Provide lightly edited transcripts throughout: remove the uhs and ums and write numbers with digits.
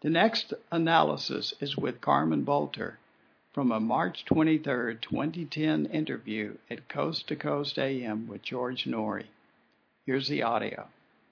The next analysis is with Carmen Bolter from a March 23, 2010 interview at Coast to Coast AM with George Noory. Here's the audio.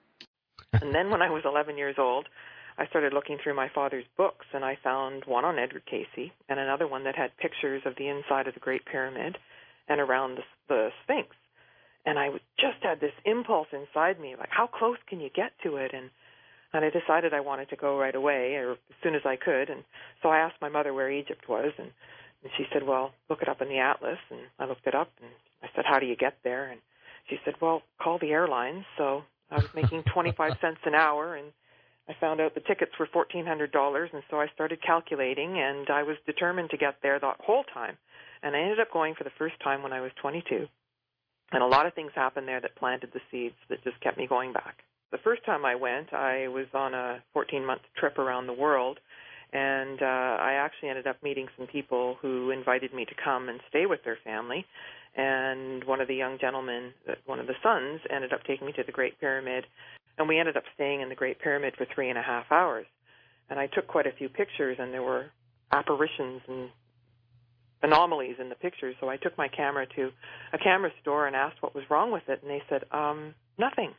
And then when I was 11 years old, I started looking through my father's books, and I found one on Edward Cayce and another one that had pictures of the inside of the Great Pyramid and around the Sphinx. And I just had this impulse inside me, like, how close can you get to it? And I decided I wanted to go right away, or as soon as I could. And so I asked my mother where Egypt was, and she said, well, look it up in the atlas. And I looked it up, and I said, how do you get there? And she said, well, call the airlines. So I was making 25 cents an hour, and I found out the tickets were $1,400, and so I started calculating, and I was determined to get there the whole time. And I ended up going for the first time when I was 22. And a lot of things happened there that planted the seeds that just kept me going back. The first time I went, I was on a 14-month trip around the world, and I actually ended up meeting some people who invited me to come and stay with their family. And one of the young gentlemen, one of the sons, ended up taking me to the Great Pyramid, and we ended up staying in the Great Pyramid for 3.5 hours. And I took quite a few pictures, and there were apparitions and anomalies in the pictures. So I took my camera to a camera store and asked what was wrong with it, and they said, nothing.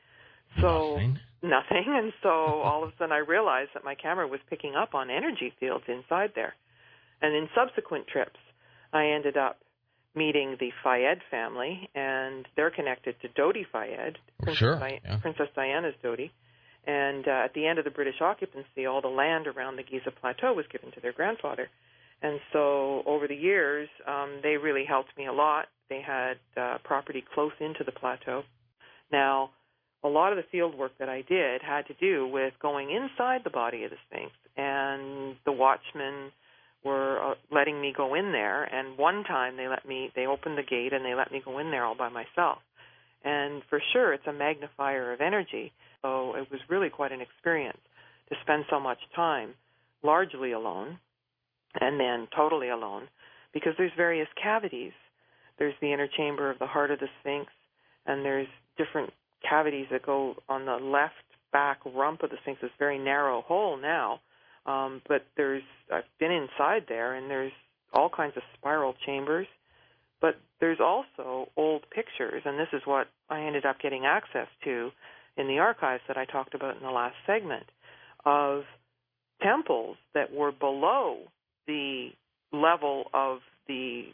So nothing. And so all of a sudden I realized that my camera was picking up on energy fields inside there. And in subsequent trips, I ended up meeting the Fayed family, and they're connected to Dodi Fayed, Princess Diana's Dodi. And at the end of the British occupancy, all the land around the Giza Plateau was given to their grandfather. And so over the years, they really helped me a lot. They had property close into the plateau. Now, a lot of the field work that I did had to do with going inside the body of the Sphinx, and the watchmen were letting me go in there. And one time they opened the gate and they let me go in there all by myself. And for sure, it's a magnifier of energy. So it was really quite an experience to spend so much time largely alone and then totally alone, because there's various cavities. There's the inner chamber of the heart of the Sphinx, and there's different cavities that go on the left back rump of the Sphinx, this very narrow hole now. But I've been inside there, and there's all kinds of spiral chambers. But there's also old pictures, and this is what I ended up getting access to in the archives that I talked about in the last segment, of temples that were below the level of the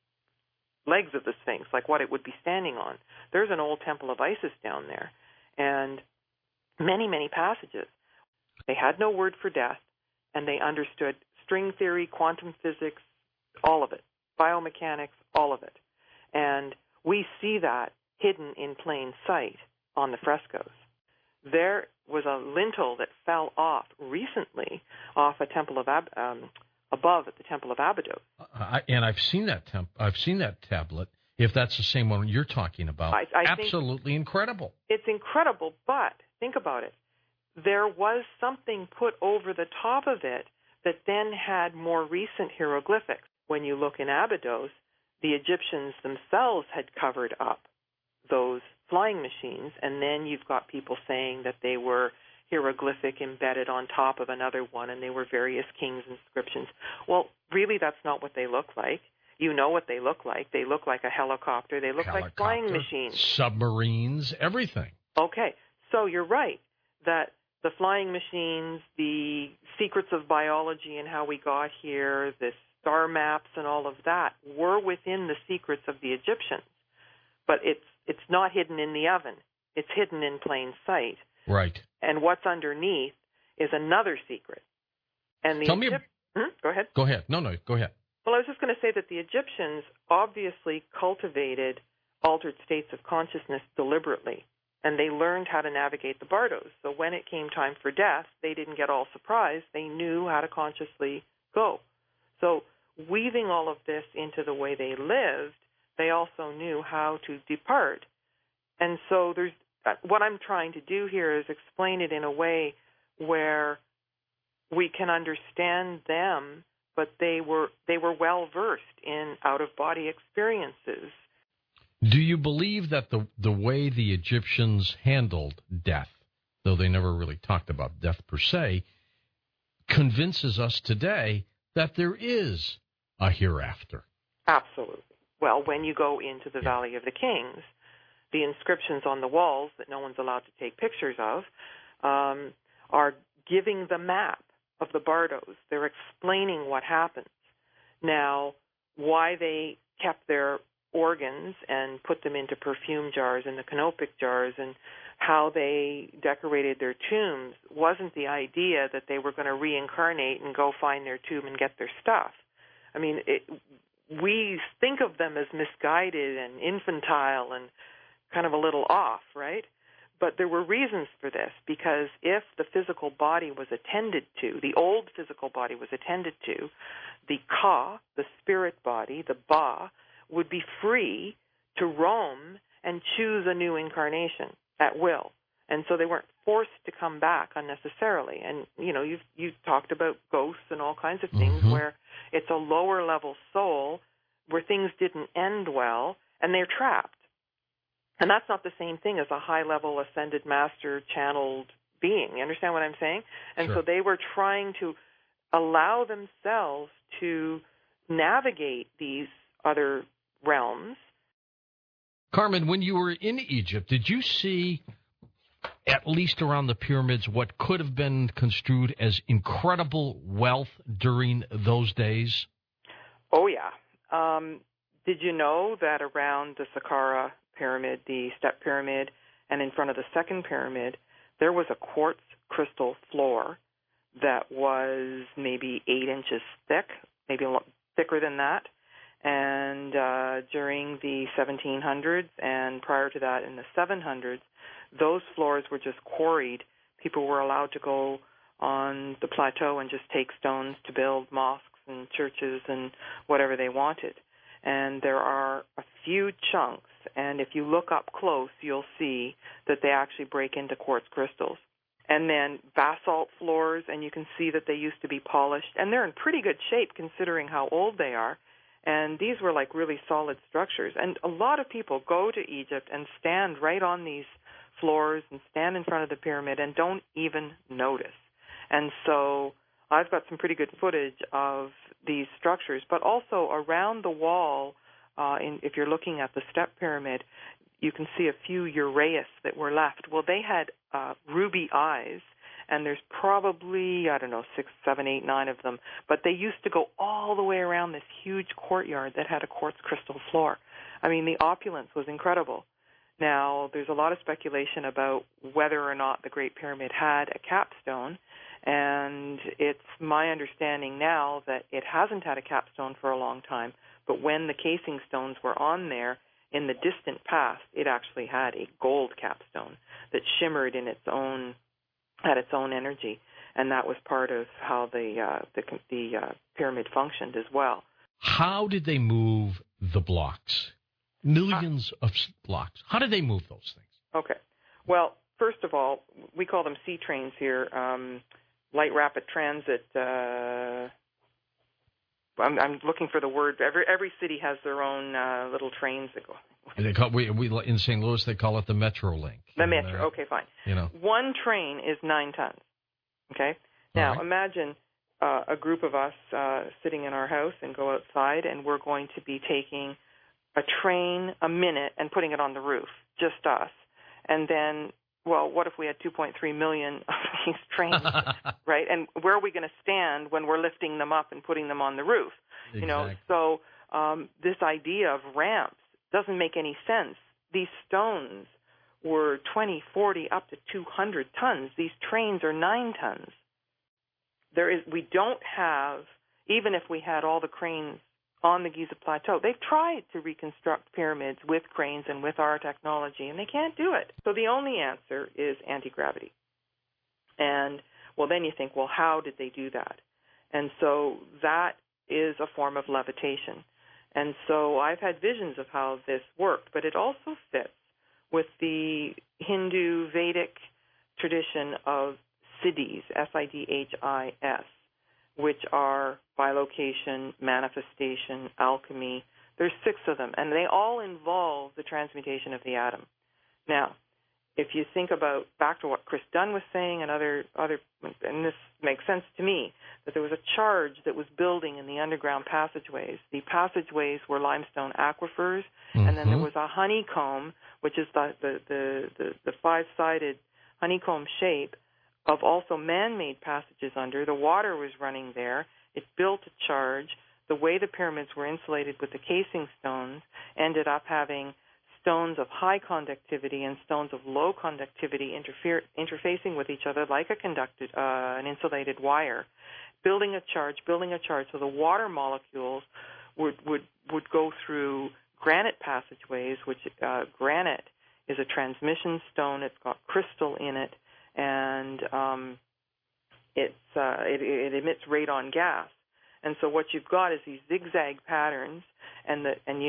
legs of the Sphinx, like what it would be standing on. There's an old temple of Isis down there, and many, many passages. They had no word for death, and they understood string theory, quantum physics, all of it, biomechanics, all of it. And we see that hidden in plain sight on the frescoes. There was a lintel that fell off recently off a temple of above at the Temple of Abydos. And I've seen that I've seen that tablet. If that's the same one you're talking about, absolutely incredible. It's incredible, but think about it. There was something put over the top of it that then had more recent hieroglyphics. When you look in Abydos, the Egyptians themselves had covered up those flying machines, and then you've got people saying that they were hieroglyphic embedded on top of another one, and they were various kings' inscriptions. Well, really, that's not what they look like. You know what they look like. They look like a helicopter. They look like flying machines. Submarines, everything. Okay, so you're right that the flying machines, the secrets of biology and how we got here, the star maps and all of that were within the secrets of the Egyptians. But it's not hidden in the oven. It's hidden in plain sight. Right. And what's underneath is another secret. And the Tell me. Go ahead. Go ahead. No, go ahead. Well, I was just going to say that the Egyptians obviously cultivated altered states of consciousness deliberately, and they learned how to navigate the bardos. So when it came time for death, they didn't get all surprised. They knew how to consciously go. So weaving all of this into the way they lived, they also knew how to depart. And so what I'm trying to do here is explain it in a way where we can understand them, but they were well versed in out-of-body experiences. Do you believe that the way the Egyptians handled death, though they never really talked about death per se, convinces us today that there is a hereafter. Absolutely. Well, when you go into the Valley of the Kings, the inscriptions on the walls that no one's allowed to take pictures of are giving the map of the bardos. They're explaining what happens. Now, why they kept their organs and put them into perfume jars and the canopic jars, and how they decorated their tombs wasn't the idea that they were going to reincarnate and go find their tomb and get their stuff. I mean, we think of them as misguided and infantile and kind of a little off, right? But there were reasons for this, because if the physical body was attended to, the old physical body was attended to, the Ka, the spirit body, the Ba, would be free to roam and choose a new incarnation at will. And so they weren't forced to come back unnecessarily. And, you know, you've talked about ghosts and all kinds of things where it's a lower level soul where things didn't end well and they're trapped. And that's not the same thing as a high-level ascended master channeled being. You understand what I'm saying? And so they were trying to allow themselves to navigate these other realms. Carmen, when you were in Egypt, did you see, at least around the pyramids, what could have been construed as incredible wealth during those days? Oh, yeah. Did you know that around the Saqqara pyramid, the step pyramid, and in front of the second pyramid, there was a quartz crystal floor that was maybe 8 inches thick, maybe a lot thicker than that. And during the 1700s and prior to that in the 700s, those floors were just quarried. People were allowed to go on the plateau and just take stones to build mosques and churches and whatever they wanted. And there are a few chunks, and if you look up close, you'll see that they actually break into quartz crystals. And then basalt floors, and you can see that they used to be polished, and they're in pretty good shape considering how old they are. And these were like really solid structures. And a lot of people go to Egypt and stand right on these floors and stand in front of the pyramid and don't even notice. And so I've got some pretty good footage of these structures, but also around the wall, if you're looking at the step pyramid, you can see a few uraeus that were left. Well, they had ruby eyes, and there's probably, 6, 7, 8, 9 of them, but they used to go all the way around this huge courtyard that had a quartz crystal floor. I mean, the opulence was incredible. Now, there's a lot of speculation about whether or not the Great Pyramid had a capstone, and it's my understanding now that it hasn't had a capstone for a long time, but when the casing stones were on there, in the distant past, it actually had a gold capstone that shimmered in its own, had its own energy, and that was part of how the pyramid functioned as well. How did they move the blocks? Millions of blocks. How did they move those things? Okay. Well, first of all, we call them sea trains here. Light rapid transit. I'm looking for the word. Every city has their own little trains that go. And they call, we in St. Louis they call it the Metrolink. The Metro. Okay, fine. One train is 9 tons. Okay. Now imagine a group of us sitting in our house and go outside, and we're going to be taking a train a minute and putting it on the roof, just us, and then. Well, what if we had 2.3 million of these trains, right? And where are we going to stand when we're lifting them up and putting them on the roof? Exactly. So this idea of ramps doesn't make any sense. These stones were 20, 40, up to 200 tons. These trains are 9 tons. We don't have, even if we had all the cranes on the Giza Plateau. They've tried to reconstruct pyramids with cranes and with our technology, and they can't do it. So the only answer is anti-gravity. And, well, then you think, well, how did they do that? And so that is a form of levitation. And so I've had visions of how this worked, but it also fits with the Hindu Vedic tradition of siddhis, S-I-D-H-I-S, which are bilocation, manifestation, alchemy. There's 6 of them, and they all involve the transmutation of the atom. Now, if you think about back to what Chris Dunn was saying and other, and this makes sense to me, that there was a charge that was building in the underground passageways. The passageways were limestone aquifers, and then there was a honeycomb, which is the five-sided honeycomb shape of also man-made passages under. The water was running there. It built a charge. The way the pyramids were insulated with the casing stones ended up having stones of high conductivity and stones of low conductivity interfacing with each other like an insulated wire, building a charge. So the water molecules would go through granite passageways, which granite is a transmission stone. It's got crystal in it, and it emits radon gas. And so what you've got is these zigzag patterns, and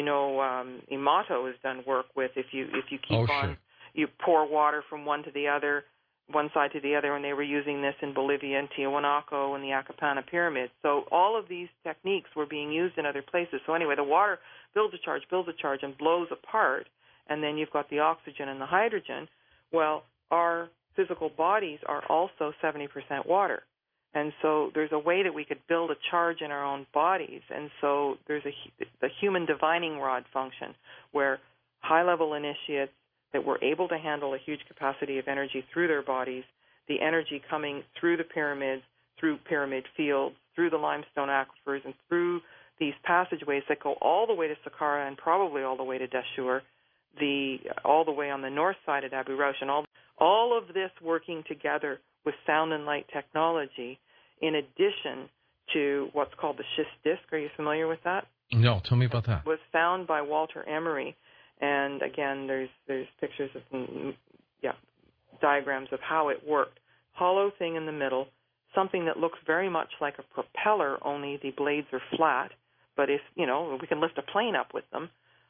Imato has done work with if you keep on, you pour water from one side to the other, and they were using this in Bolivia and Tiwanaku and the Acapana pyramids. So all of these techniques were being used in other places. So anyway, the water builds a charge, and blows apart, and then you've got the oxygen and the hydrogen. Well, our physical bodies are also 70% water. And so there's a way that we could build a charge in our own bodies. And so there's the human divining rod function, where high-level initiates that were able to handle a huge capacity of energy through their bodies, the energy coming through the pyramids, through pyramid fields, through the limestone aquifers, and through these passageways that go all the way to Saqqara and probably all the way to Dashur, all the way on the north side of Abu Rosh, and all of this working together with sound and light technology, in addition to what's called the schist disk. Are you familiar with that? No, tell me about that. It was found by Walter Emery, and again, there's pictures of diagrams of how it worked. Hollow thing in the middle, something that looks very much like a propeller, only the blades are flat. But if we can lift a plane up with them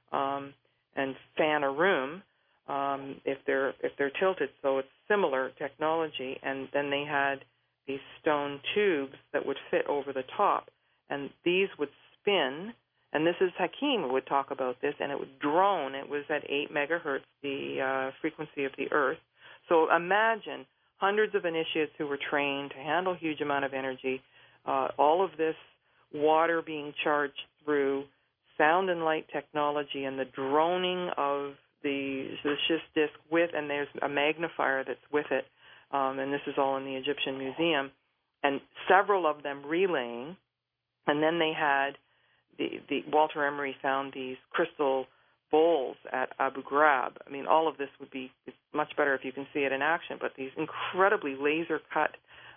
and fan a room if they're tilted. So it's similar technology, and then they had these stone tubes that would fit over the top, and these would spin, and this is Hakim who would talk about this, and it would drone. It was at 8 megahertz, the frequency of the Earth. So imagine hundreds of initiates who were trained to handle a huge amount of energy, all of this water being charged through sound and light technology, and the droning of the schist disk and there's a magnifier that's with it, and this is all in the Egyptian Museum, and several of them relaying. And then they had the Walter Emery found these crystal bowls at Abu Ghraib. I mean, all of this would be much better if you can see it in action, but these incredibly laser-cut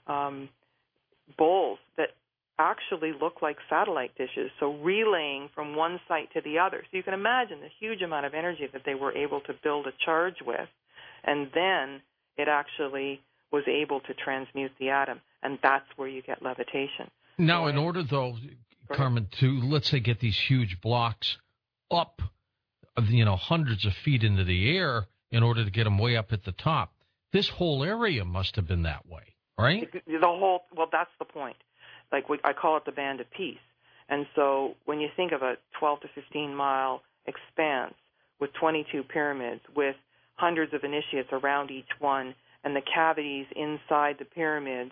bowls that actually look like satellite dishes, so relaying from one site to the other. So you can imagine the huge amount of energy that they were able to build a charge with, and then it actually was able to transmute the atom, and that's where you get levitation. Now, in order, though, Carmen, to, let's say, get these huge blocks up, hundreds of feet into the air in order to get them way up at the top, this whole area must have been that way, right? That's the point. I call it the Band of Peace. And so when you think of a 12 to 15-mile expanse with 22 pyramids, with hundreds of initiates around each one, and the cavities inside the pyramids,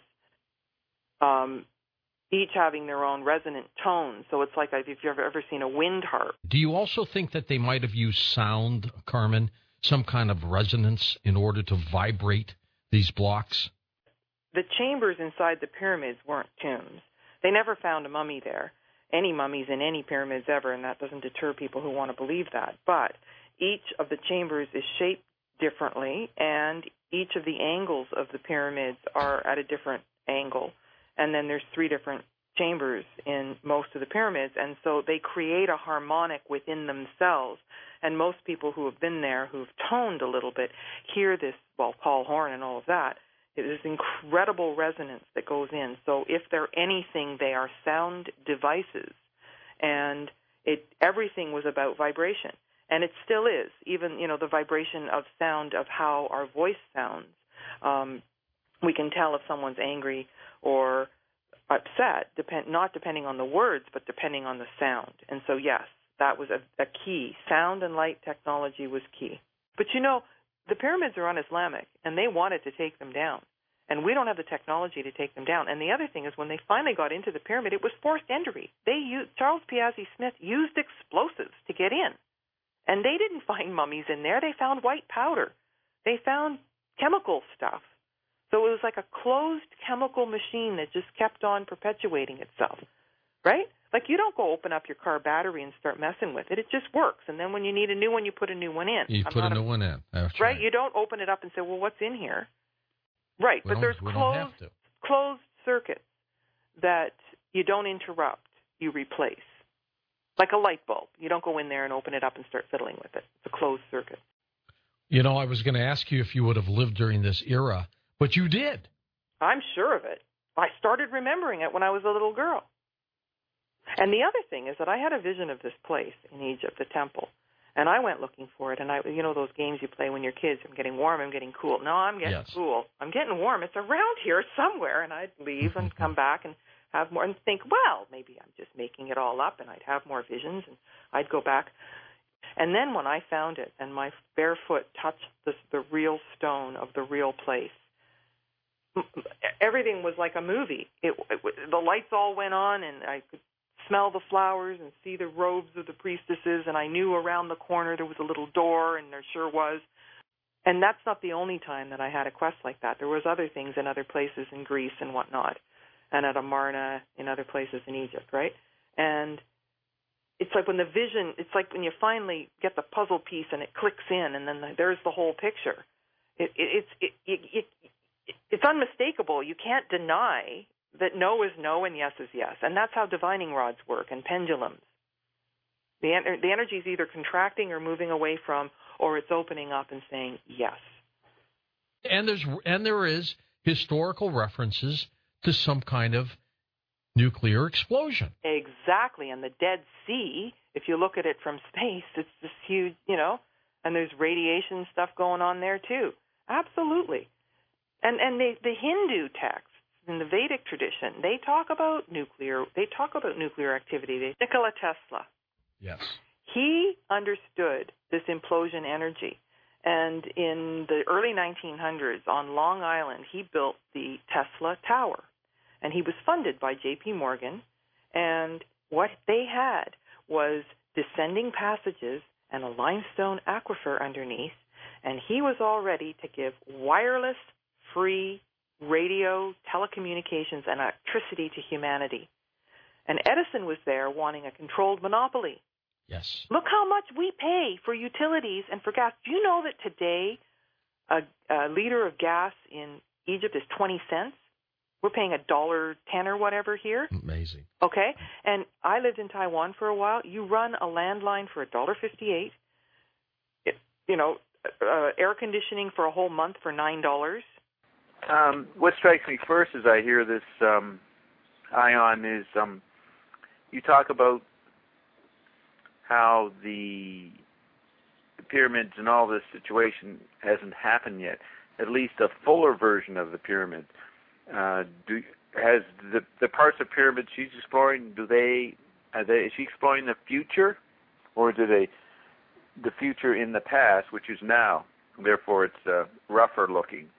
each having their own resonant tone. So it's like if you've ever seen a wind harp. Do you also think that they might have used sound, Carmen, some kind of resonance in order to vibrate these blocks? The chambers inside the pyramids weren't tombs. They never found a mummy there, any mummies in any pyramids ever, and that doesn't deter people who want to believe that. But each of the chambers is shaped differently, and each of the angles of the pyramids are at a different angle. And then there's 3 different chambers in most of the pyramids, and so they create a harmonic within themselves. And most people who have been there, who've toned a little bit, hear this, Paul Horn and all of that. There's incredible resonance that goes in. So if they're anything, they are sound devices. And everything was about vibration. And it still is, even, the vibration of sound of how our voice sounds. We can tell if someone's angry or upset, not depending on the words, but depending on the sound. And so, yes, that was a key. Sound and light technology was key. But, the pyramids are un-Islamic, and they wanted to take them down. And we don't have the technology to take them down. And the other thing is, when they finally got into the pyramid, it was forced entry. Charles Piazzi Smith used explosives to get in. And they didn't find mummies in there. They found white powder. They found chemical stuff. So it was like a closed chemical machine that just kept on perpetuating itself, right? Like, you don't go open up your car battery and start messing with it. It just works. And then when you need a new one, you put a new one in. You put a new one in. That's right. You don't open it up and say, well, what's in here? Right. But there's closed circuits that you don't interrupt, you replace. Like a light bulb. You don't go in there and open it up and start fiddling with it. It's a closed circuit. You know, I was going to ask you if you would have lived during this era, but you did. I'm sure of it. I started remembering it when I was a little girl. And the other thing is that I had a vision of this place in Egypt, the temple, and I went looking for it. And you know those games you play when you're kids, I'm getting warm, I'm getting cool. No, I'm getting cool. I'm getting warm. It's around here somewhere. And I'd leave and come back and have more and think, well, maybe I'm just making it all up, and I'd have more visions, and I'd go back. And then when I found it and my bare foot touched the real stone of the real place, everything was like a movie. The lights all went on, and I could smell the flowers and see the robes of the priestesses, and I knew around the corner there was a little door, and there sure was. And that's not the only time that I had a quest like that. There was other things in other places in Greece and whatnot, and at Amarna in other places in Egypt, right? And it's like when the vision, it's like when you finally get the puzzle piece and it clicks in, and then there's the whole picture. It's unmistakable. You can't deny that no is no and yes is yes. And that's how divining rods work and pendulums. The energy is either contracting or moving away from, or it's opening up and saying yes. And there is historical references to some kind of nuclear explosion. Exactly. And the Dead Sea, if you look at it from space, it's this huge, and there's radiation stuff going on there too. Absolutely. And the Hindu texts in the Vedic tradition, they talk about nuclear activity. Nikola Tesla. Yes. He understood this implosion energy. And in the early 1900s on Long Island, he built the Tesla Tower. And he was funded by J.P. Morgan. And what they had was descending passages and a limestone aquifer underneath. And he was all ready to give wireless, free radio, telecommunications, and electricity to humanity. And Edison was there wanting a controlled monopoly. Yes. Look how much we pay for utilities and for gas. Do you know that today a liter of gas in Egypt is 20 cents? We're paying $1.10 or whatever here. Amazing. Okay? And I lived in Taiwan for a while. You run a landline for $1.58. Air conditioning for a whole month for $9. What strikes me first as I hear this, Ion, is you talk about how the pyramids and all this situation hasn't happened yet. At least a fuller version of the pyramids. Has the parts of pyramids she's exploring? Is she exploring the future, or the future in the past, which is now? Therefore, it's rougher looking.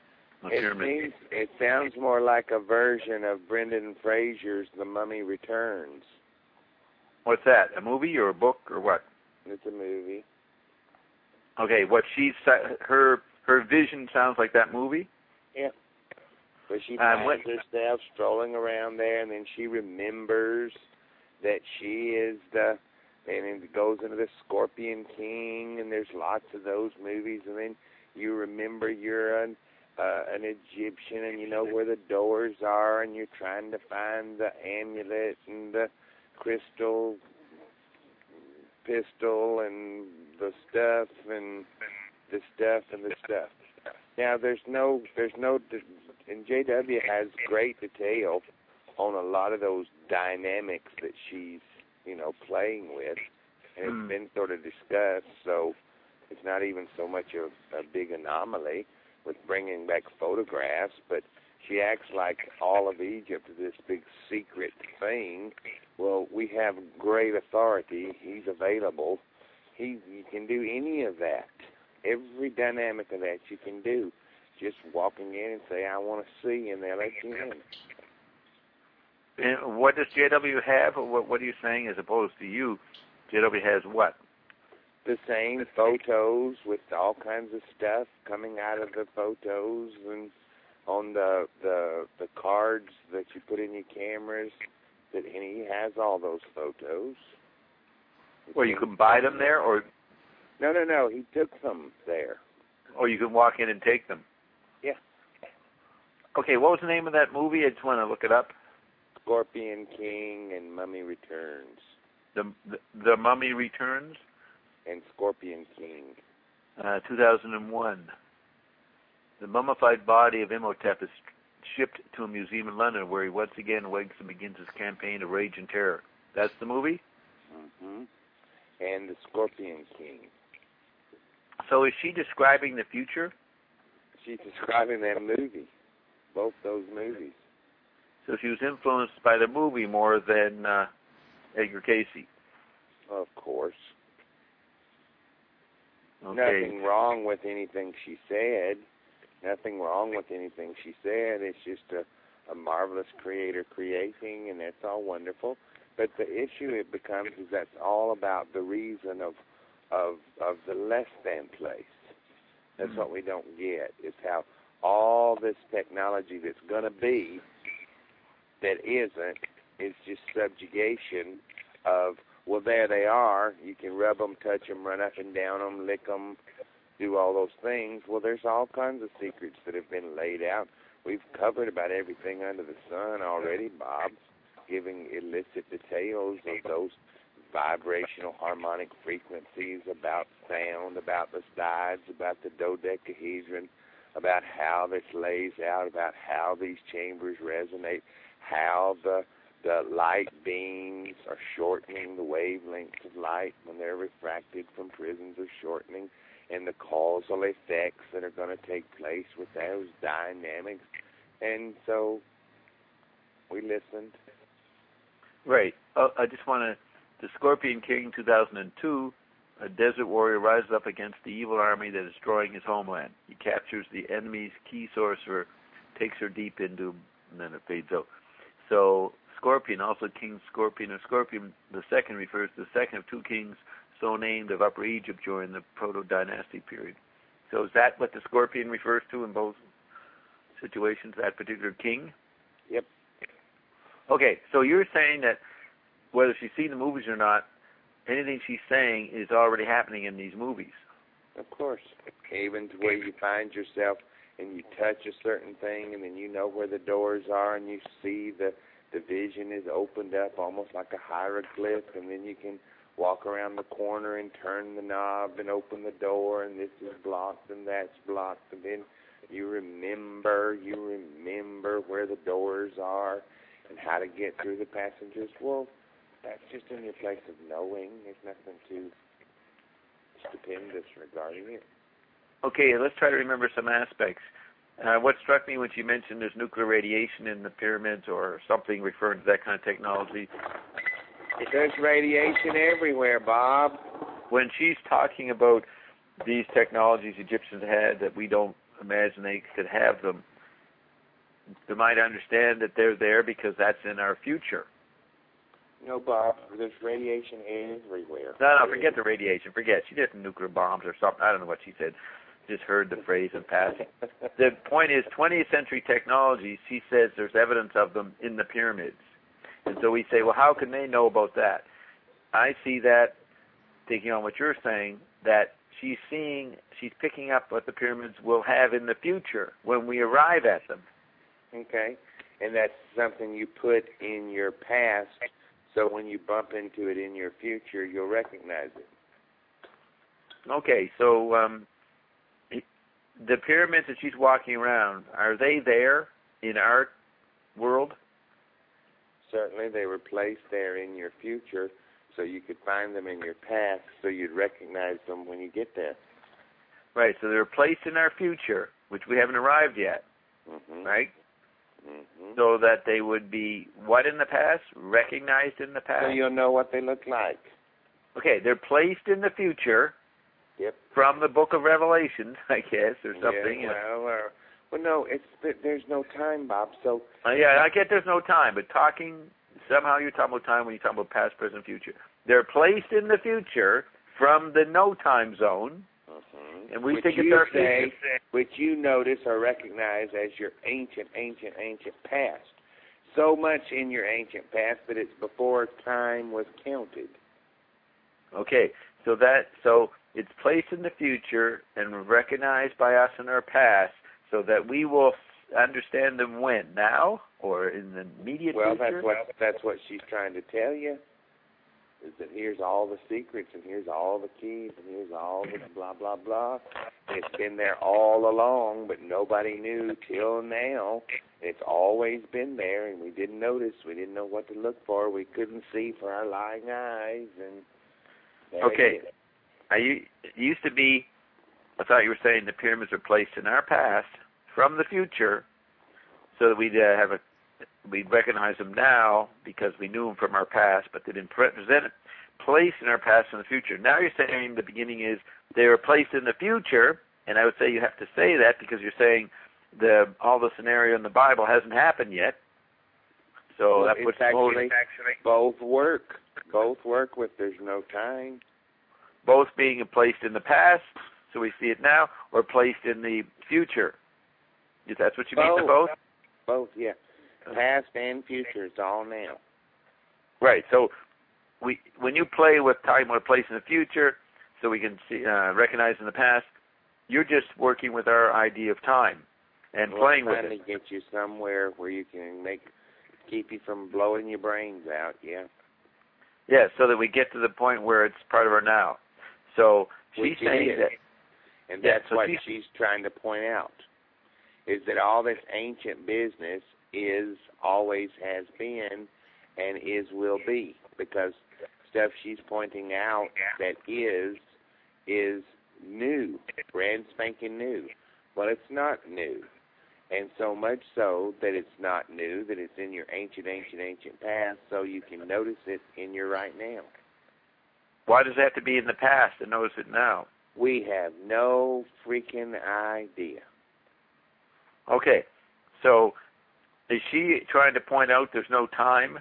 It sounds more like a version of Brendan Fraser's The Mummy Returns. What's that? A movie or a book or what? It's a movie. Okay, her vision sounds like that movie? Yeah. But she finds herself strolling around there, and then she remembers that she is and it goes into the Scorpion King, and there's lots of those movies, and then you remember you're an Egyptian, and you know where the doors are, and you're trying to find the amulet and the crystal pistol and the stuff and the stuff and the stuff. Now and JW has great detail on a lot of those dynamics that she's, playing with, and it's been sort of discussed, so it's not even so much of a big anomaly with bringing back photographs, but she acts like all of Egypt is this big secret thing. Well, we have great authority. He's available. He can do any of that. every dynamic of that you can do. Just walking in and say, I want to see, and they'll let you in. And what does JW have? Or what are you saying as opposed to you? JW has what? The same photos with all kinds of stuff coming out of the photos and on the cards that you put in your cameras. And he has all those photos. Well, you can buy them there, or? No. He took them there. Or you can walk in and take them. Yeah. Okay, what was the name of that movie? I just want to look it up. Scorpion King and Mummy Returns. The Mummy Returns? And Scorpion King. 2001. The mummified body of Imhotep is shipped to a museum in London where he once again awakes and begins his campaign of rage and terror. That's the movie? Mm-hmm. And the Scorpion King. So is she describing the future? She's describing that movie. Both those movies. So she was influenced by the movie more than Edgar Cayce. Of course. Okay. Nothing wrong with anything she said. Nothing wrong with anything she said. It's just a marvelous creator creating, and that's all wonderful. But the issue it becomes is that's all about the reason of the less than place. That's what we don't get, is how all this technology that's going to be that isn't is just subjugation of, well, there they are. You can rub them, touch them, run up and down them, lick them, do all those things. Well, there's all kinds of secrets that have been laid out. We've covered about everything under the sun already, Bob, giving illicit details of those vibrational harmonic frequencies, about sound, about the sides, about the dodecahedron, about how this lays out, about how these chambers resonate, how the light beams are shortening, the wavelengths of light when they're refracted from prisms are shortening, and the causal effects that are going to take place with those dynamics. And so we listened. Right. I just want to, the Scorpion King 2002, a desert warrior rises up against the evil army that is destroying his homeland. He captures the enemy's key sorcerer, takes her deep into, and then it fades out. So Scorpion, also King Scorpion, or Scorpion the second, refers to the second of two kings so named of Upper Egypt during the Proto-Dynasty period. So is that what the Scorpion refers to in both situations, that particular king? Yep. Okay, so you're saying that whether she's seen the movies or not, anything she's saying is already happening in these movies. Of course. Even to where you find yourself and you touch a certain thing and then you know where the doors are and you see the vision is opened up almost like a hieroglyph, and then you can walk around the corner and turn the knob and open the door, and this is blocked and that's blocked, and then you remember where the doors are and how to get through the passages. Well, that's just in your place of knowing. There's nothing too stupendous regarding it. Okay, let's try to remember some aspects. What struck me when she mentioned there's nuclear radiation in the pyramids or something referring to that kind of technology. There's radiation everywhere, Bob. When she's talking about these technologies Egyptians had that we don't imagine they could have them, they might understand that they're there because that's in our future. No, Bob, there's radiation everywhere. No, forget the radiation. Forget. She did nuclear bombs or something. I don't know what she said. Just heard the phrase in passing. The point is, 20th century technology, she says there's evidence of them in the pyramids. And so we say, well, how can they know about that? I see that, taking on what you're saying, that she's picking up what the pyramids will have in the future when we arrive at them. Okay. And that's something you put in your past, so when you bump into it in your future, you'll recognize it. Okay, so the pyramids that she's walking around, are they there in our world? Certainly, they were placed there in your future, so you could find them in your past, so you'd recognize them when you get there. Right, so they're placed in our future, which we haven't arrived yet, right? Mm-hmm. So that they would be what in the past? Recognized in the past? So you'll know what they look like. Okay, they're placed in the future. Yep. From the Book of Revelations, I guess, or something. Yeah, well, no, there's no time, Bob. So yeah, I get there's no time, but somehow you're talking about time when you're talking about past, present, future. They're placed in the future from the no time zone, and we think it's our future. Which you notice or recognize as your ancient past. So much in your ancient past that it's before time was counted. Okay, so it's placed in the future and recognized by us in our past, so that we will understand them when? Now or in the immediate future? Well, that's what she's trying to tell you, is that here's all the secrets, and here's all the keys, and here's all the blah, blah, blah. It's been there all along, but nobody knew till now. It's always been there, and we didn't notice. We didn't know what to look for. We couldn't see for our lying eyes. And okay. It used to be, I thought you were saying the pyramids are placed in our past from the future, so that we'd recognize them now because we knew them from our past, but they didn't present it, placed in our past in the future. Now you're saying the beginning is they were placed in the future, and I would say you have to say that because you're saying all the scenario in the Bible hasn't happened yet. So that puts actually both work. Both work with there's no time. Both being placed in the past, so we see it now, or placed in the future. If that's what you mean to both? Both, yeah. Past and future, it's all now. Right. So when you play with time or place in the future, so we can see, recognize in the past, you're just working with our idea of time and playing with it. Trying to get you somewhere where you can keep you from blowing your brains out, yeah. Yeah, so that we get to the point where it's part of our now. So she's saying that. And that's what she's trying to point out, is that all this ancient business is, always has been, and will be, because stuff she's pointing out that is new, brand spanking new. Well, it's not new, and so much so that it's not new, that it's in your ancient past, so you can notice it in your right now. Why does it have to be in the past to notice it now? We have no freaking idea. Okay, so is she trying to point out there's no time?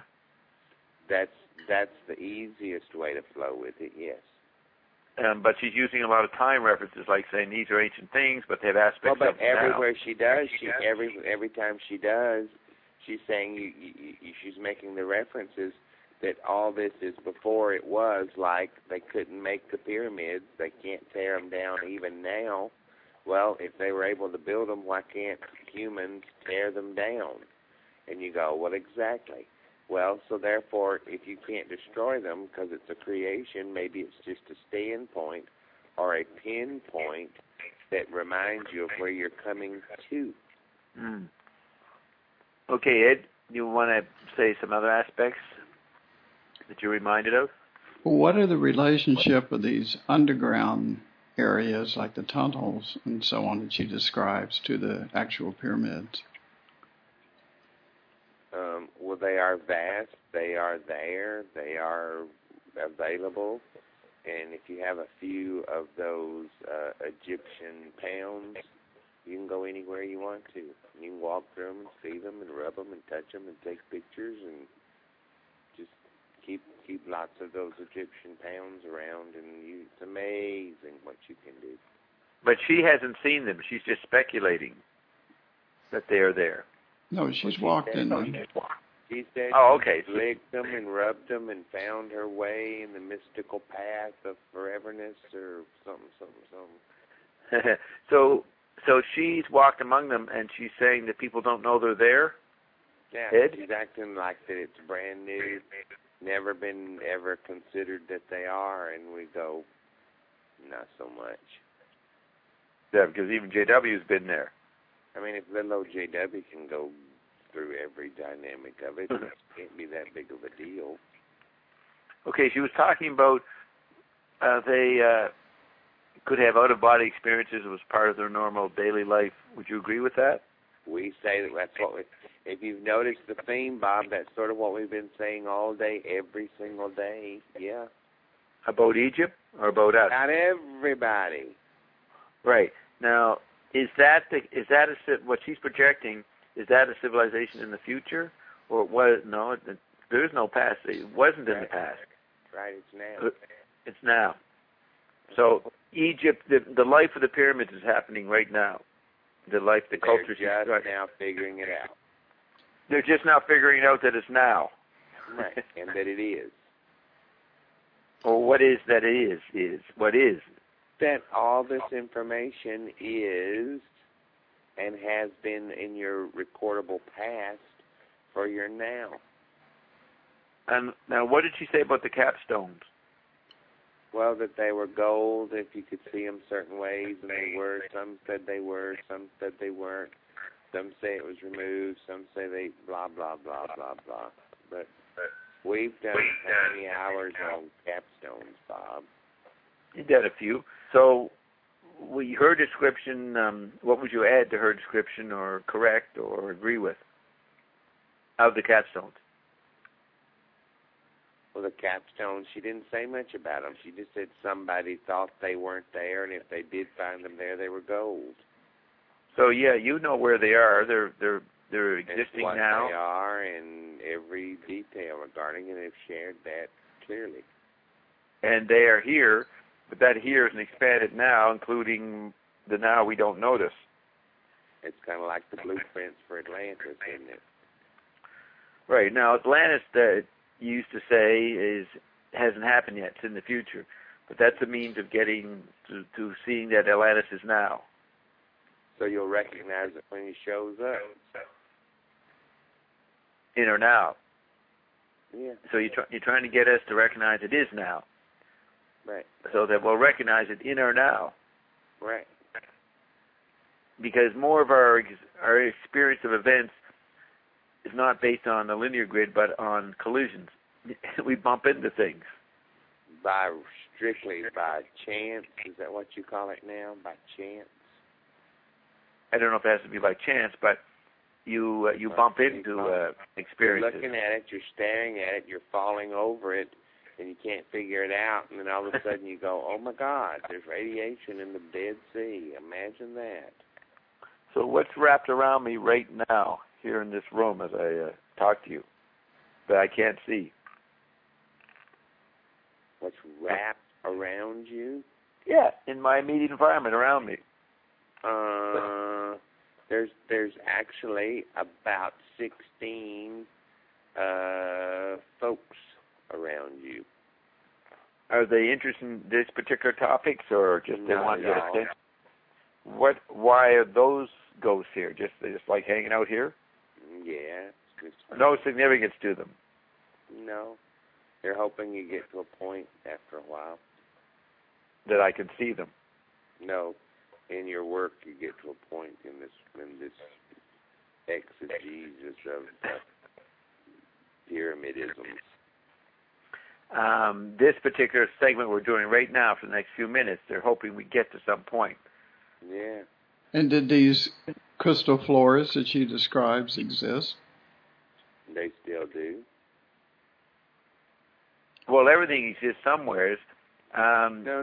That's the easiest way to flow with it, yes. But she's using a lot of time references, like saying these are ancient things, but they have aspects of everywhere now. she does, every time she does, she's saying she's making the references that all this is before it was, like they couldn't make the pyramids, they can't tear them down even now. Well, if they were able to build them, why can't humans tear them down? And you go, well, exactly. Well, so therefore, if you can't destroy them because it's a creation, maybe it's just a standpoint or a pinpoint that reminds you of where you're coming to. Mm. Okay, Ed, you want to say some other aspects that you're reminded of? What are the relationship of these underground areas like the tunnels and so on that she describes to the actual pyramids? Well, they are vast, they are there, they are available, and if you have a few of those Egyptian pounds, you can go anywhere you want to. You can walk through them and see them and rub them and touch them and take pictures and just keep lots of those Egyptian pounds around, and it's amazing what you can do. But she hasn't seen them. She's just speculating that they are there. No, she's walked in them. She said she licked them and rubbed them and found her way in the mystical path of foreverness or something. So she's walked among them, and she's saying that people don't know they're there? Yeah, Ed? She's acting like that it's brand new, never been ever considered that they are, and we go, not so much. Yeah, because even JW's been there. I mean, if little old JW can go through every dynamic of it, it can't be that big of a deal. Okay, she was talking about they could have out-of-body experiences as part of their normal daily life. Would you agree with that? We say that's what if you've noticed the theme, Bob, that's sort of what we've been saying all day, every single day. Yeah. About Egypt or about us? About everybody. Right. Now, what she's projecting? Is that a civilization in the future, or what? No, there is no past. It wasn't in the past. Right. It's now. It's now. So Egypt, the life of the pyramids is happening right now. The culture. They're just now figuring it out. They're just now figuring out that it's now. Right, and that it is. Well, what is that it is? What is? That all this information is and has been in your recordable past for your now. And now, what did she say about the capstones? Well, that they were gold if you could see them certain ways, and they were. Some said they were, some said they weren't. Some say it was removed, some say they blah, blah, blah, blah, blah. But we've done how many hours on capstones, Bob? You did a few. So, her description, what would you add to her description or correct or agree with of the capstones? Well, the capstones, she didn't say much about them. She just said somebody thought they weren't there, and if they did find them there, they were gold. So, yeah, you know where they are. They're existing what now. They are, and every detail regarding it, they've shared that clearly. And they are here, but that here is expanded now, including the now we don't notice. It's kind of like the blueprints for Atlantis, isn't it? Right. Now, Atlantis, that you used to say, hasn't happened yet. It's in the future. But that's a means of getting to seeing that Atlantis is now. So you'll recognize it when he shows up. In or now. Yeah. So you're trying to get us to recognize it is now. Right. So that we'll recognize it in or now. Right. Because more of our experience of events is not based on a linear grid, but on collisions. We bump into things. Strictly by chance? Is that what you call it now? By chance? I don't know if it has to be by chance, but you bump into experiences. You're looking at it, you're staring at it, you're falling over it, and you can't figure it out, and then all of a sudden you go, oh my God, there's radiation in the Dead Sea. Imagine that. So what's wrapped around me right now, here in this room as I talk to you, that I can't see? What's wrapped around you? Yeah, in my immediate environment around me. There's actually about 16 folks around you. Are they interested in this particular topics, or just they want to get a sense? Why are those ghosts here? They just like hanging out here? Yeah. No significance to them? No. They're hoping you get to a point after a while. That I can see them? No. In your work, you get to a point in this exegesis of pyramidism. This particular segment we're doing right now for the next few minutes, they're hoping we get to some point. Yeah. And did these crystal floors that she describes exist? They still do. Well, everything exists somewhere. No.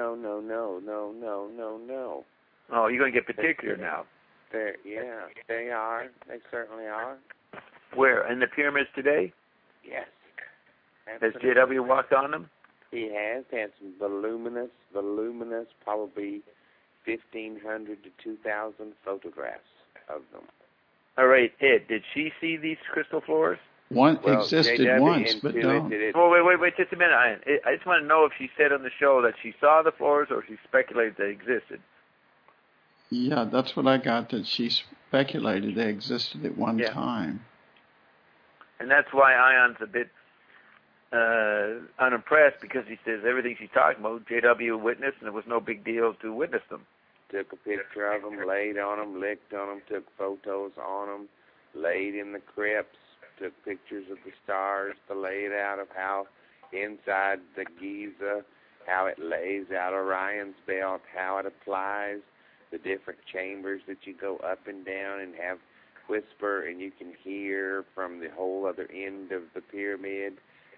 Oh, you're going to get particular now. Yeah, they are. They certainly are. Where? In the pyramids today? Yes. Has J.W. walked on them? He has had some voluminous, probably 1,500 to 2,000 photographs of them. All right, Ed, did she see these crystal floors? One existed JW once, but don't. Oh, wait, just a minute. I just want to know if she said on the show that she saw the floors or she speculated they existed. Yeah, that's what I got, that she speculated they existed at one time. And that's why Ion's a bit unimpressed, because he says everything she's talking about, J.W. witnessed, and it was no big deal to witness them. Took a picture of them, laid on them, licked on them, took photos on them, laid in the crypts, took pictures of the stars to lay it out of how inside the Giza, how it lays out Orion's belt, how it applies, the different chambers that you go up and down and have whisper, and you can hear from the whole other end of the pyramid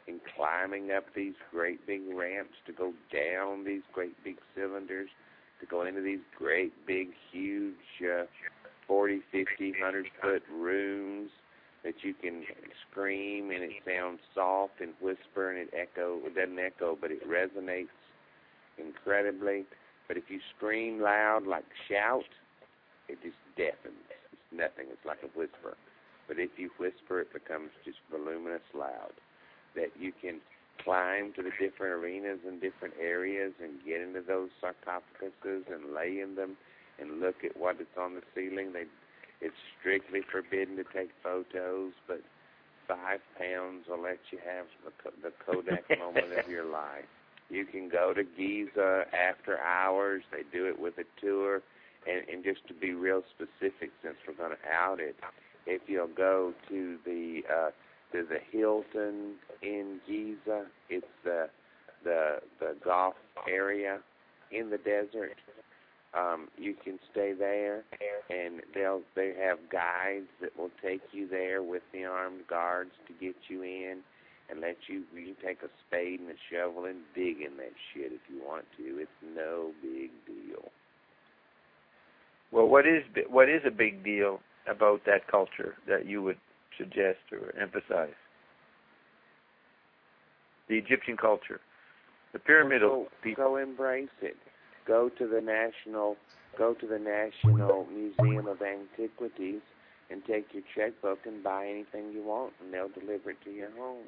and climbing up these great big ramps to go down these great big cylinders, to go into these great big, huge 40, 50, 100-foot rooms that you can scream and it sounds soft and whisper and it doesn't echo, but it resonates incredibly. But if you scream loud, like shout, it just deafens. It's nothing. It's like a whisper. But if you whisper, it becomes just voluminous loud. That you can climb to the different arenas and different areas and get into those sarcophaguses and lay in them and look at what is on the ceiling. It's strictly forbidden to take photos, but 5 pounds will let you have the Kodak moment of your life. You can go to Giza after hours. They do it with a tour. And just to be real specific, since we're going to out it, if you'll go to the Hilton in Giza, it's the golf area in the desert. You can stay there, and they have guides that will take you there with the armed guards to get you in and let you can take a spade and a shovel and dig in that shit if you want to. It's no big deal. Well, what is a big deal about that culture that you would suggest or emphasize? The Egyptian culture, the pyramidal people. Go embrace it. Go to the National Museum of Antiquities and take your checkbook and buy anything you want, and they'll deliver it to your home.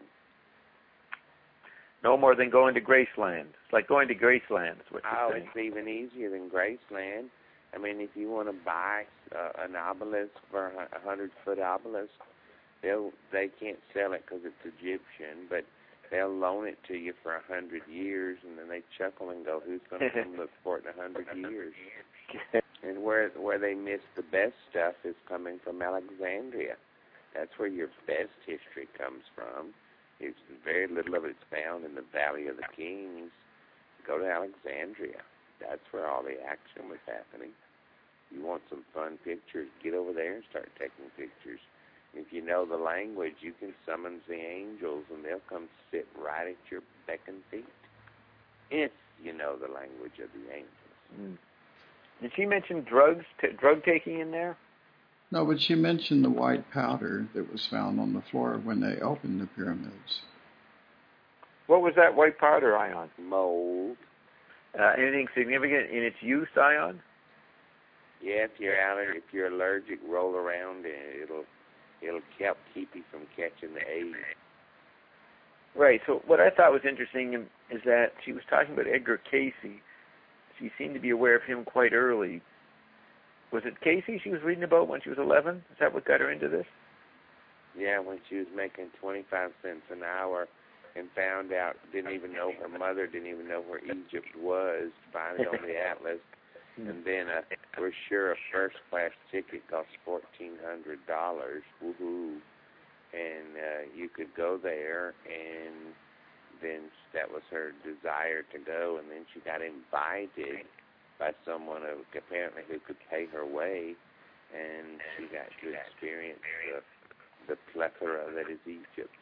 No more than going to Graceland. It's like going to Graceland. Is what you're saying. It's even easier than Graceland. I mean, if you want to buy an obelisk for a 100-foot obelisk, they can't sell it because it's Egyptian, but they'll loan it to you for 100 years, and then they chuckle and go, "Who's going to come look for it in 100 years?" And where they miss the best stuff is coming from Alexandria. That's where your best history comes from. It's very little of it's found in the Valley of the Kings. Go to Alexandria. That's where all the action was happening. You want some fun pictures, get over there and start taking pictures. If you know the language, you can summon the angels, and they'll come sit right at your beck and feet. If you know the language of the angels. Mm. Did she mention drug taking in there? No, but she mentioned the white powder that was found on the floor when they opened the pyramids. What was that white powder, Ion? Mold. Anything significant in its use, Ion? Yeah, if you're allergic, roll around and it'll help keep you from catching the AIDS. Right. So what I thought was interesting is that she was talking about Edgar Cayce. She seemed to be aware of him quite early. Was it Cayce she was reading about when she was 11? Is that what got her into this? Yeah, when she was making 25 cents an hour and found out, her mother didn't even know where Egypt was, finally on the atlas. And then we're sure a first-class ticket cost $1,400. Woohoo! And you could go there, and then that was her desire to go. And then she got invited by someone who apparently could pay her way, and she got to experience the plethora that is Egypt.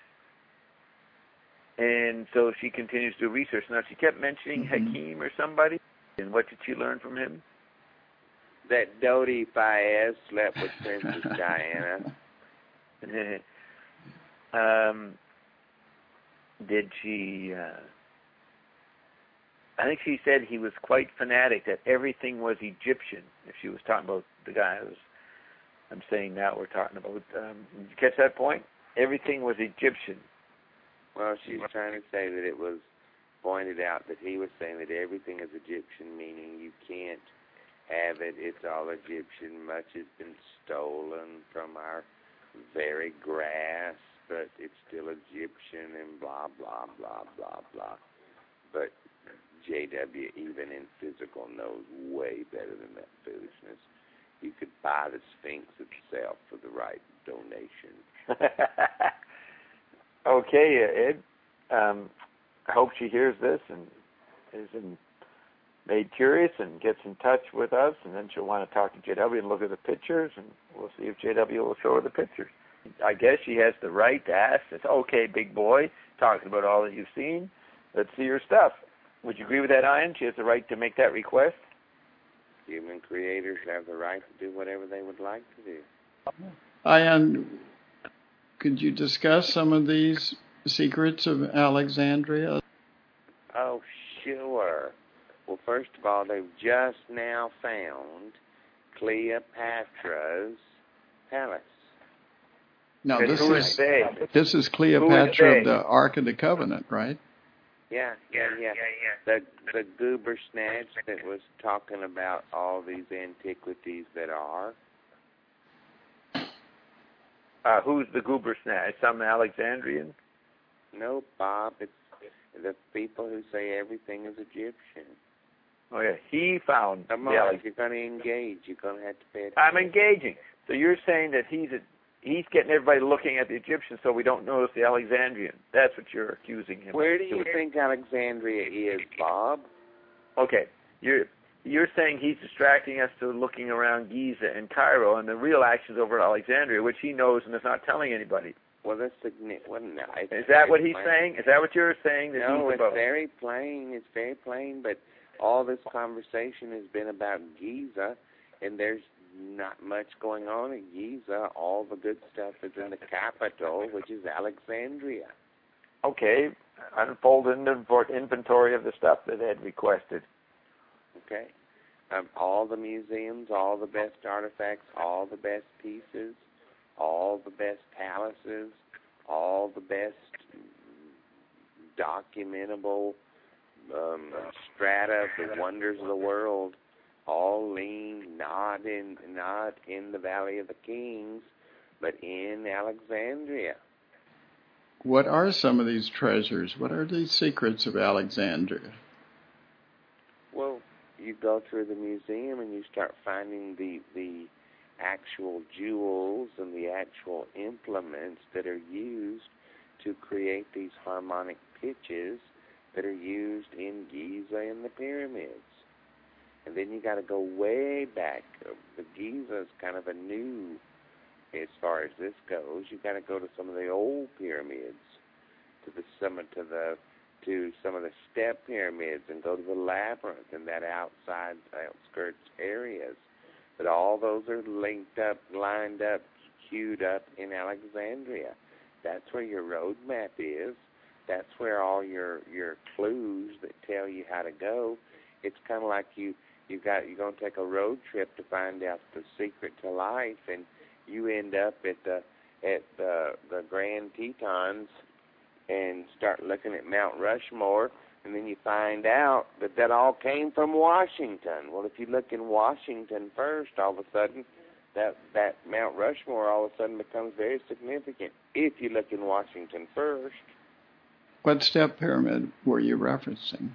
And so she continues to do research. Now, she kept mentioning Hakim or somebody. And what did she learn from him? That Dodi Fayez slept with Princess Diana. Did she... I think she said he was quite fanatic, that everything was Egyptian. If she was talking about the guy I'm saying now we're talking about. Did you catch that point? Everything was Egyptian. Well, she's trying to say that it was pointed out that he was saying that everything is Egyptian, meaning you can't have it. It's all Egyptian. Much has been stolen from our very grass, but it's still Egyptian and blah, blah, blah, blah, blah. But JW, even in physical, knows way better than that foolishness. You could buy the Sphinx itself for the right donation. Okay, Ed. I hope she hears this and is made curious and gets in touch with us, and then she'll want to talk to JW and look at the pictures, and we'll see if JW will show her the pictures. I guess she has the right to ask, okay, big boy, talking about all that you've seen, let's see your stuff. Would you agree with that, Ian? She has the right to make that request? Human creators have the right to do whatever they would like to do. Ian, could you discuss some of these secrets of Alexandria? Oh, sure. Well, first of all, they've just now found Cleopatra's palace. No, this is Cleopatra of the Ark of the Covenant, right? Yeah. The goober snatch that was talking about all these antiquities that are. Who's the goober snatch? Some Alexandrian? No, Bob. It's the people who say everything is Egyptian. Oh, yeah. He found... Come on, if you're going to engage, you're going to have to pay attention. I'm engaging. So you're saying that he's getting everybody looking at the Egyptians so we don't notice the Alexandrian. That's what you're accusing him of. Where do you think Alexandria is, Bob? Okay. You're saying he's distracting us to looking around Giza and Cairo, and the real action's over at Alexandria, which he knows and is not telling anybody. Well, that's significant. Is that what he's saying? Is that what you're saying? No, it's very plain. It's very plain, but all this conversation has been about Giza, and there's not much going on in Giza. All the good stuff is in the capital, which is Alexandria. Okay. Unfold inventory of the stuff that Ed requested. Okay. All the museums, all the best artifacts, all the best pieces, all the best palaces, all the best documentable strata of the wonders of the world, all lean not in the Valley of the Kings, but in Alexandria. What are some of these treasures? What are these secrets of Alexandria? Well, you go through the museum and you start finding the actual jewels and the actual implements that are used to create these harmonic pitches that are used in Giza and the pyramids. And then you got to go way back. The Giza is kind of a new, as far as this goes. You got to go to some of the old pyramids, to some of the step pyramids, and go to the labyrinth and that outskirts areas. But all those are linked up, lined up, queued up in Alexandria. That's where your road map is. That's where all your clues that tell you how to go. It's kind of like you're going to take a road trip to find out the secret to life, and you end up at the Grand Tetons and start looking at Mount Rushmore, and then you find out that all came from Washington. Well, if you look in Washington first, all of a sudden, that Mount Rushmore all of a sudden becomes very significant if you look in Washington first. What step pyramid were you referencing?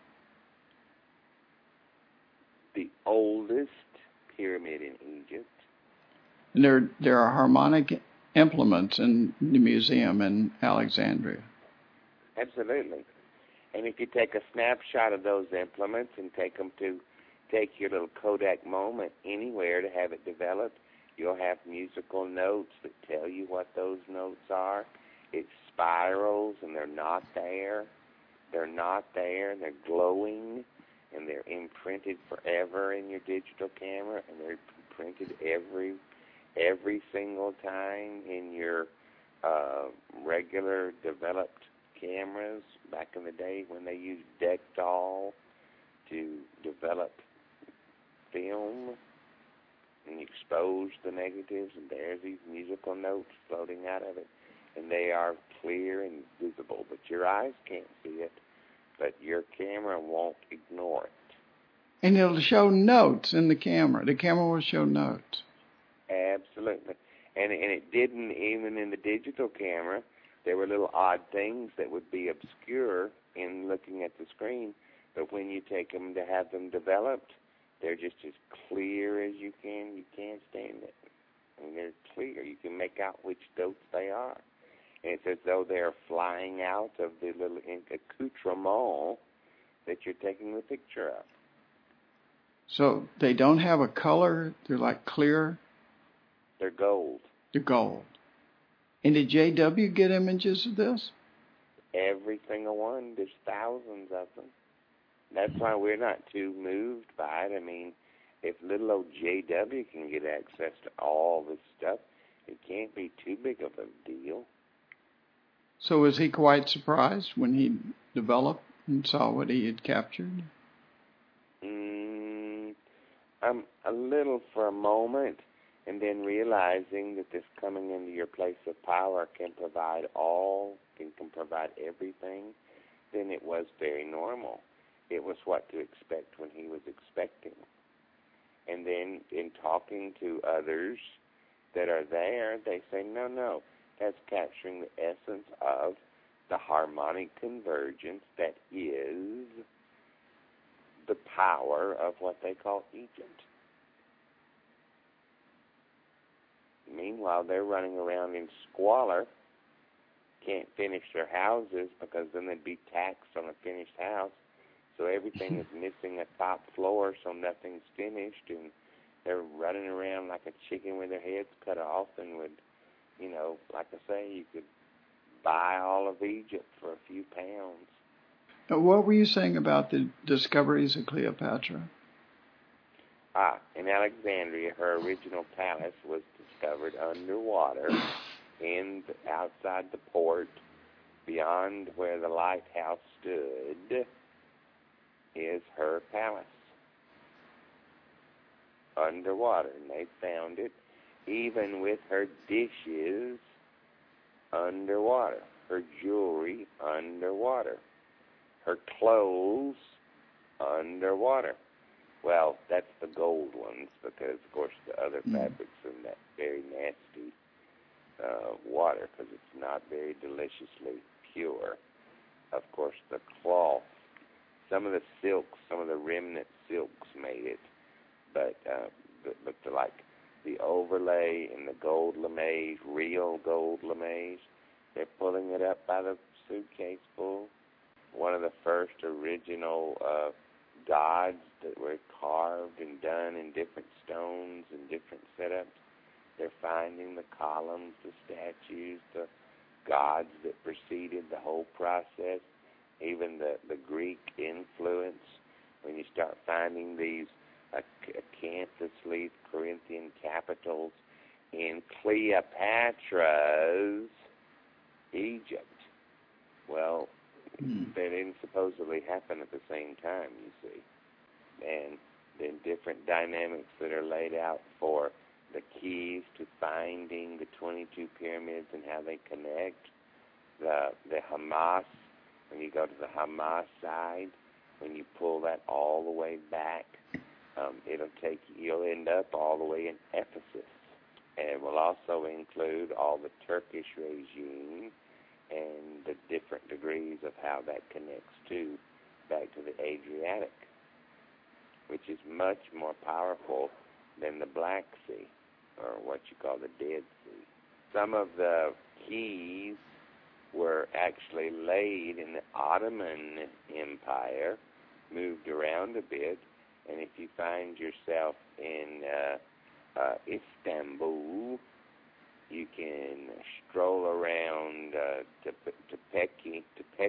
The oldest pyramid in Egypt. And there are harmonic implements in the museum in Alexandria. Absolutely. And if you take a snapshot of those implements and take your little Kodak moment anywhere to have it developed, you'll have musical notes that tell you what those notes are. It's spirals, and they're not there. They're not there, and they're glowing, and they're imprinted forever in your digital camera, and they're printed every single time in your regular developed cameras back in the day when they used Dectal to develop film and expose the negatives, and there's these musical notes floating out of it, and they are clear and visible, but your eyes can't see it, but your camera won't ignore it. And it'll show notes in the camera. The camera will show notes. Absolutely. And it didn't even in the digital camera. There were little odd things that would be obscure in looking at the screen, but when you take them to have them developed, they're just as clear as you can. You can't stand it. I mean, they're clear. You can make out which notes they are. And it's as though they're flying out of the little accoutrement that you're taking the picture of. So they don't have a color? They're like clear? They're gold. They're gold. And did J.W. get images of this? Every single one. There's thousands of them. That's why we're not too moved by it. I mean, if little old J.W. can get access to all this stuff, it can't be too big of a deal. So was he quite surprised when he developed and saw what he had captured? A little for a moment, and then realizing that this coming into your place of power can provide can provide everything, then it was very normal. It was what to expect when he was expecting. And then in talking to others that are there, they say, no, that's capturing the essence of the harmonic convergence that is the power of what they call Egypt. Meanwhile, they're running around in squalor, can't finish their houses because then they'd be taxed on a finished house. So everything is missing a top floor, so nothing's finished, and they're running around like a chicken with their heads cut off, and would, like I say, you could buy all of Egypt for a few pounds. Now, what were you saying about the discoveries of Cleopatra? In Alexandria, her original palace was discovered underwater outside the port, beyond where the lighthouse stood, is her palace. Underwater, and they found it, even with her dishes underwater, her jewelry underwater, her clothes underwater. Well, that's the gold ones, because, of course, the other fabrics are in that very nasty water, because it's not very deliciously pure. Of course, the cloth, some of the silks, some of the remnant silks made it, but the overlay and the gold lames, real gold lames, they're pulling it up by the suitcase full. One of the first original gods that were carved and done in different stones and different setups. They're finding the columns, the statues, the gods that preceded the whole process, even the Greek influence. When you start finding these acanthus-leaf Corinthian capitals in Cleopatra's Egypt. Well, they didn't supposedly happen at the same time, you see. And then different dynamics that are laid out for the keys to finding the 22 pyramids and how they connect. The Hamas, when you go to the Hamas side, when you pull that all the way back, you'll end up all the way in Ephesus. And it will also include all the Turkish regime and the different degrees of how that connects back to the Adriatic, which is much more powerful than the Black Sea, or what you call the Dead Sea. Some of the keys were actually laid in the Ottoman Empire, moved around a bit, and if you find yourself in Istanbul, you can stroll around Tepeti,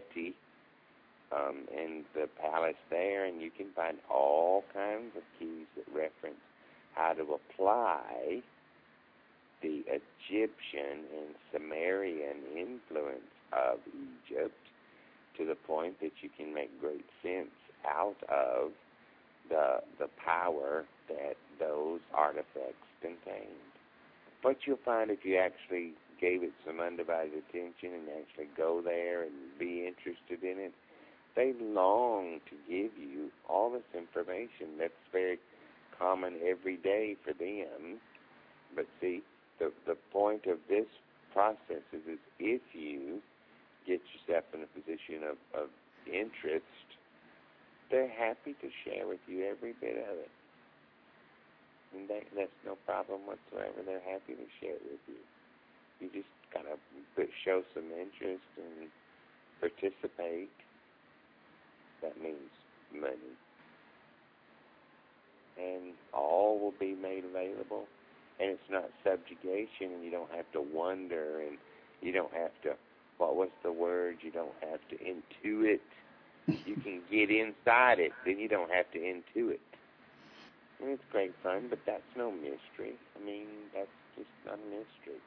and the palace there, and you can find all kinds of keys that reference how to apply the Egyptian and Sumerian influence of Egypt to the point that you can make great sense out of the power that those artifacts contained. What you'll find if you actually gave it some undivided attention and actually go there and be interested in it, they long to give you all this information that's very common every day for them. But see, the point of this process is if you get yourself in a position of interest, they're happy to share with you every bit of it. And that's no problem whatsoever. They're happy to share it with you. You just kind of show some interest and participate. That means money. And all will be made available. And it's not subjugation, and you don't have to wonder and You don't have to, what was the word? You don't have to intuit. You can get inside it, then you don't have to intuit. And it's great fun, but that's no mystery. I mean, that's just not a mystery.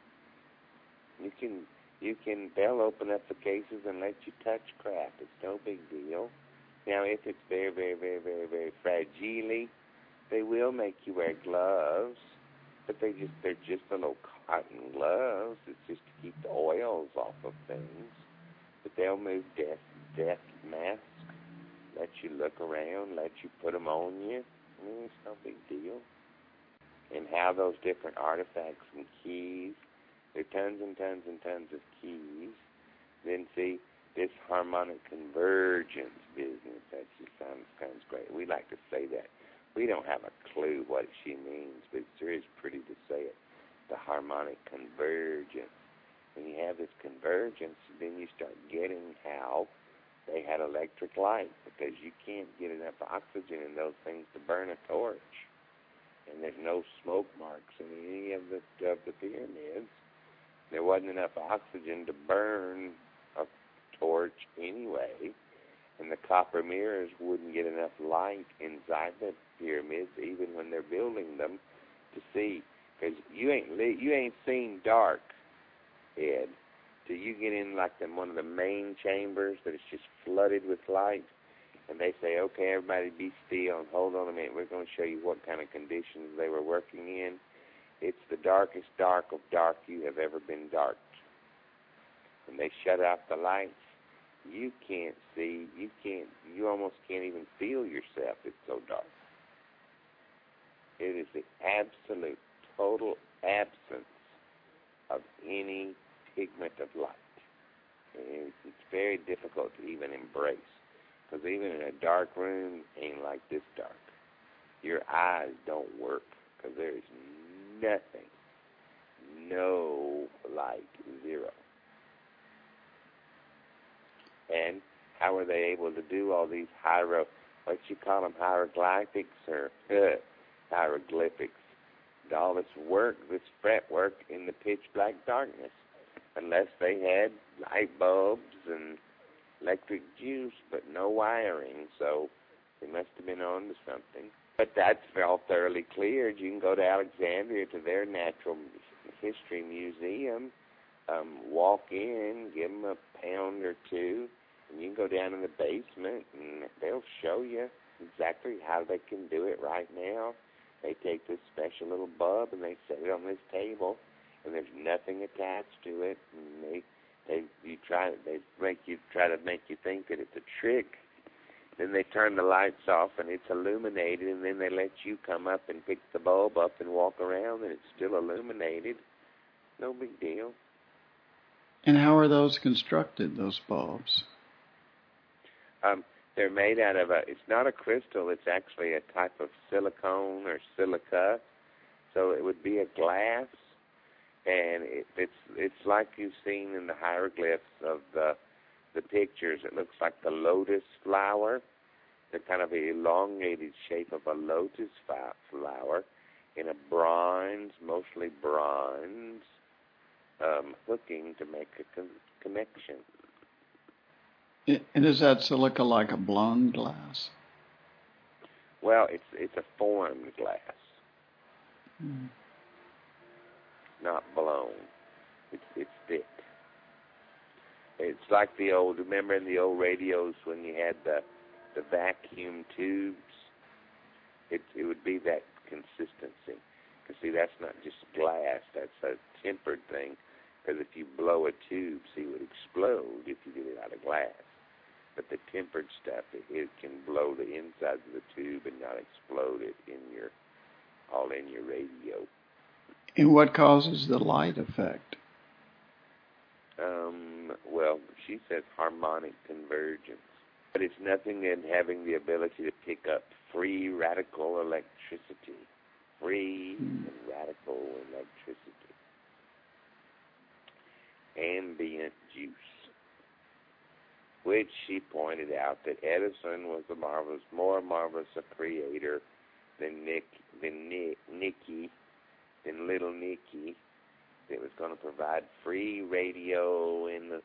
They'll open up the cases and let you touch crap. It's no big deal. Now, if it's very, very, very, very, very fragile, they will make you wear gloves, but they're just little cotton gloves. It's just to keep the oils off of things. But they'll move death masks, let you look around, let you put them on you. I mean, it's no big deal. And how those different artifacts and keys, there are tons and tons and tons of keys. Then see, this harmonic convergence business, that just sounds great. We like to say that. We don't have a clue what she means, but it sure is pretty to say it. The harmonic convergence. When you have this convergence, then you start getting how they had electric light, because you can't get enough oxygen in those things to burn a torch. And there's no smoke marks in any of the pyramids. There wasn't enough oxygen to burn a torch anyway, and the copper mirrors wouldn't get enough light inside the pyramids, even when they're building them, to see. Because you ain't seen dark, Ed, till you get in like one of the main chambers that is just flooded with light, and they say, okay, everybody be still and hold on a minute. We're going to show you what kind of conditions they were working in. It's the darkest dark of dark you have ever been darked. When they shut off the lights, you can't see, you almost can't even feel yourself. It's so dark. It is the absolute, total absence of any pigment of light. And it's very difficult to even embrace, because even in a dark room, ain't like this dark. Your eyes don't work, because there is nothing, no light, zero. And how are they able to do all these hieroglyphics or hieroglyphics? All this work, this fretwork in the pitch black darkness, unless they had light bulbs and electric juice, but no wiring, so they must have been on to something. But that's all thoroughly cleared. You can go to Alexandria to their Natural History Museum, walk in, give them a pound or two, and you can go down in the basement, and they'll show you exactly how they can do it right now. They take this special little bulb, and they set it on this table, and there's nothing attached to it, and they make you think that it's a trick. Then they turn the lights off, and it's illuminated, and then they let you come up and pick the bulb up and walk around, and it's still illuminated. No big deal. And how are those constructed, those bulbs? They're made out of it's not a crystal, it's actually a type of silicone or silica. So it would be a glass, and it's like you've seen in the hieroglyphs of the pictures. It looks like the lotus flower, the kind of elongated shape of a lotus flower in a bronze, mostly bronze, hooking to make a connection. And is that silica like a blown glass? Well, it's a formed glass, not blown. It's thick. It's like remember in the old radios when you had the vacuum tubes? It would be that consistency. Because, see, that's not just glass. That's a tempered thing. Because if you blow a tube, see, it would explode if you did it out of glass. But the tempered stuff, it can blow the insides of the tube and not explode it all in your radio. And what causes the light effect? Well, she says harmonic convergence. But it's nothing in having the ability to pick up free radical electricity. Free and radical electricity. Ambient juice. Which she pointed out that Edison was more marvelous a creator than little Nicky, It was going to provide free radio and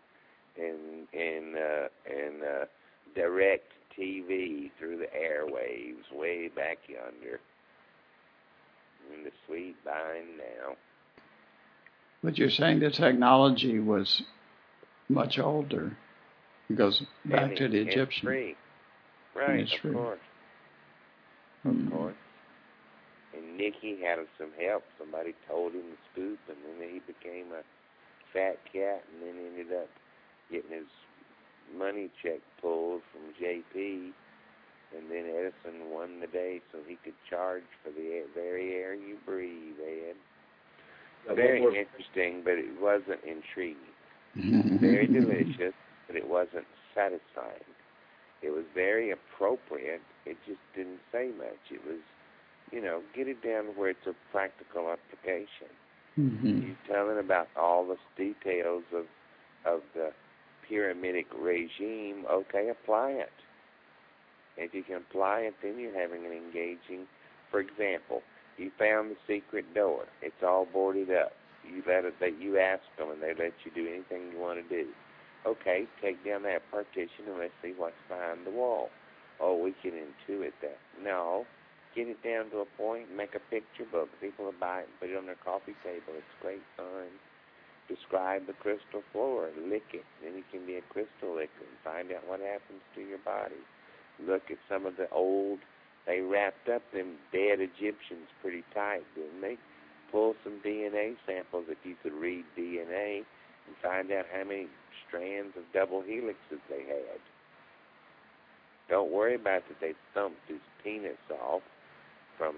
direct TV through the airwaves way back yonder in the sweet bind now. But you're saying the technology was much older. It goes back to the Egyptian. Free. Right, of course. Of course. And Nicky had some help. Somebody told him the scoop, and then he became a fat cat, and then ended up getting his money check pulled from JP, and then Edison won the day so he could charge for the very air you breathe, Ed. Very interesting, but it wasn't intriguing. Very delicious, but it wasn't satisfying. It was very appropriate. It just didn't say much. It was, get it down to where it's a practical application. You telling about all the details of the pyramidic regime, okay, apply it. If you can apply it, then you're having an engaging. For example, you found the secret door. It's all boarded up. You ask them, and they let you do anything you want to do. Okay, take down that partition and let's see what's behind the wall. Oh, we can intuit that. No, get it down to a point, make a picture book. People will buy it and put it on their coffee table. It's great fun. Describe the crystal floor, lick it. Then you can be a crystal licker and find out what happens to your body. Look at some of the old, they wrapped up them dead Egyptians pretty tight, didn't they? Pull some DNA samples if you could read DNA and find out how many strands of double helixes they had. Don't worry about that they thumped his penis off from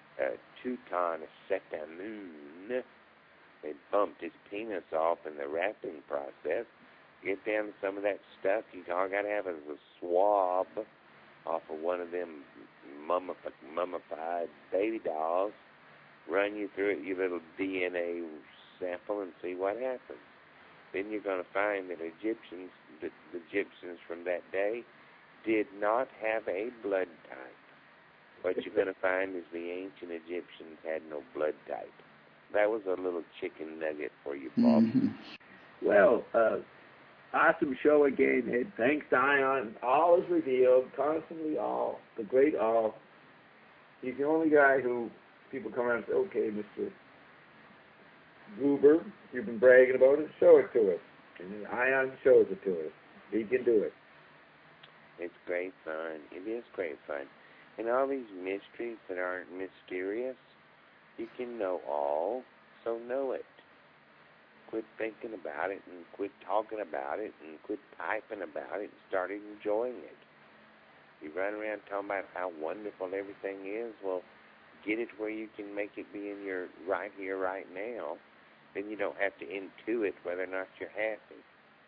Tutankhamun. They bumped his penis off in the wrapping process. Get down to some of that stuff. All you got to have is a swab off of one of them mummified baby dolls. Run you through it, your little DNA sample, and see what happens. Then you're going to find that the Egyptians from that day did not have a blood type. What you're going to find is the ancient Egyptians had no blood type. That was a little chicken nugget for you, Bob. Well, awesome show again, Ed. Thanks, Ion. All is revealed, constantly all. The great all. He's the only guy who people come around and say, okay, Mr. Gruber, you've been bragging about it, show it to us. And then Ion shows it to us. He can do it. It's great fun. It is great fun. And all these mysteries that aren't mysterious, you can know all, so know it. Quit thinking about it and quit talking about it and quit typing about it and start enjoying it. You run around talking about how wonderful everything is, well, get it where you can make it be in your right here, right now. Then you don't have to intuit whether or not you're happy.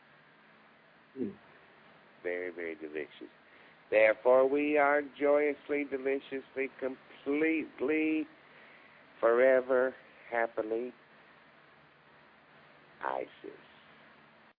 Very, very delicious. Therefore, we are joyously, deliciously, completely, forever, happily, ISIS.